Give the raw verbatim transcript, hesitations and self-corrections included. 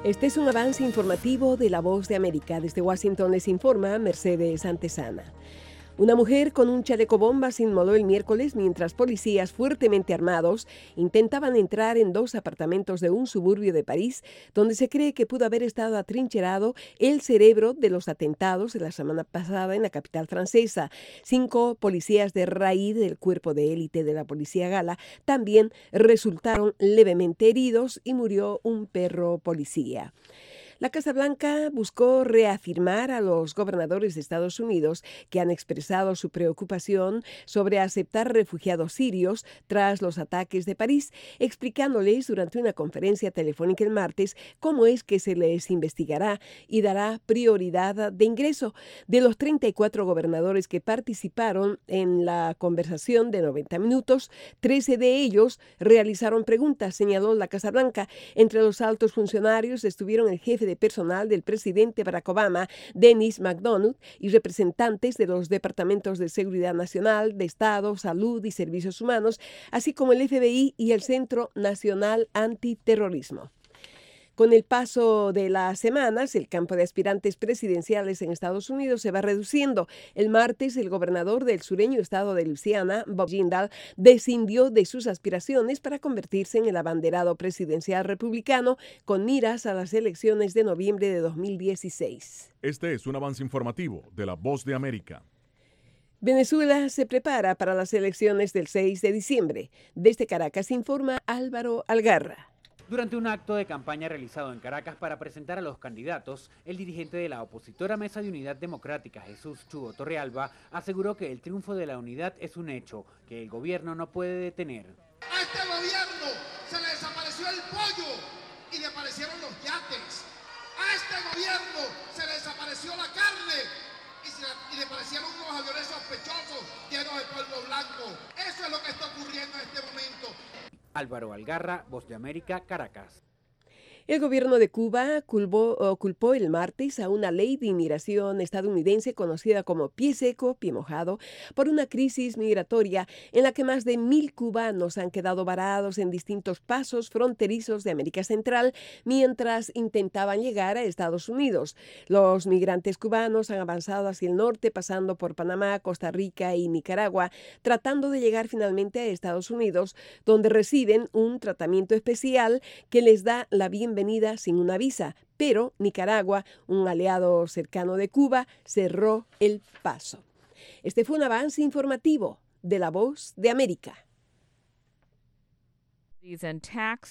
Este es un avance informativo de La Voz de América. Desde Washington les informa Mercedes Antesana. Una mujer con un chaleco bomba se inmoló el miércoles mientras policías fuertemente armados intentaban entrar en dos apartamentos de un suburbio de París, donde se cree que pudo haber estado atrincherado el cerebro de los atentados de la semana pasada en la capital francesa. Cinco policías de raíz del cuerpo de élite de la policía gala también resultaron levemente heridos y murió un perro policía. La Casa Blanca buscó reafirmar a los gobernadores de Estados Unidos que han expresado su preocupación sobre aceptar refugiados sirios tras los ataques de París, explicándoles durante una conferencia telefónica el martes cómo es que se les investigará y dará prioridad de ingreso. De los treinta y cuatro gobernadores que participaron en la conversación de noventa minutos, trece de ellos realizaron preguntas, señaló la Casa Blanca. Entre los altos funcionarios estuvieron el jefe de personal del presidente Barack Obama, Denis McDonough, y representantes de los departamentos de Seguridad Nacional, de Estado, Salud y Servicios Humanos, así como el F B I y el Centro Nacional Antiterrorismo. Con el paso de las semanas, el campo de aspirantes presidenciales en Estados Unidos se va reduciendo. El martes, el gobernador del sureño estado de Luisiana, Bob Jindal, descindió de sus aspiraciones para convertirse en el abanderado presidencial republicano con miras a las elecciones de noviembre de dos mil dieciséis. Este es un avance informativo de La Voz de América. Venezuela se prepara para las elecciones del seis de diciembre. Desde Caracas informa Álvaro Algarra. Durante un acto de campaña realizado en Caracas para presentar a los candidatos, el dirigente de la opositora Mesa de Unidad Democrática, Jesús Chugo Torrealba, aseguró que el triunfo de la unidad es un hecho que el gobierno no puede detener. A este gobierno se le desapareció el pollo y le aparecieron los yates. A este gobierno se le desapareció la carne y, se, y le aparecieron unos aviones sospechosos llenos de polvo blanco. Eso es lo que está ocurriendo en este momento. Álvaro Algarra, Voz de América, Caracas. El gobierno de Cuba culpó, culpó el martes a una ley de inmigración estadounidense conocida como pie seco, pie mojado, por una crisis migratoria en la que más de mil cubanos han quedado varados en distintos pasos fronterizos de América Central mientras intentaban llegar a Estados Unidos. Los migrantes cubanos han avanzado hacia el norte, pasando por Panamá, Costa Rica y Nicaragua, tratando de llegar finalmente a Estados Unidos, donde reciben un tratamiento especial que les da la bienvenida sin una visa, pero Nicaragua, un aliado cercano de Cuba, cerró el paso. Este fue un avance informativo de La Voz de América.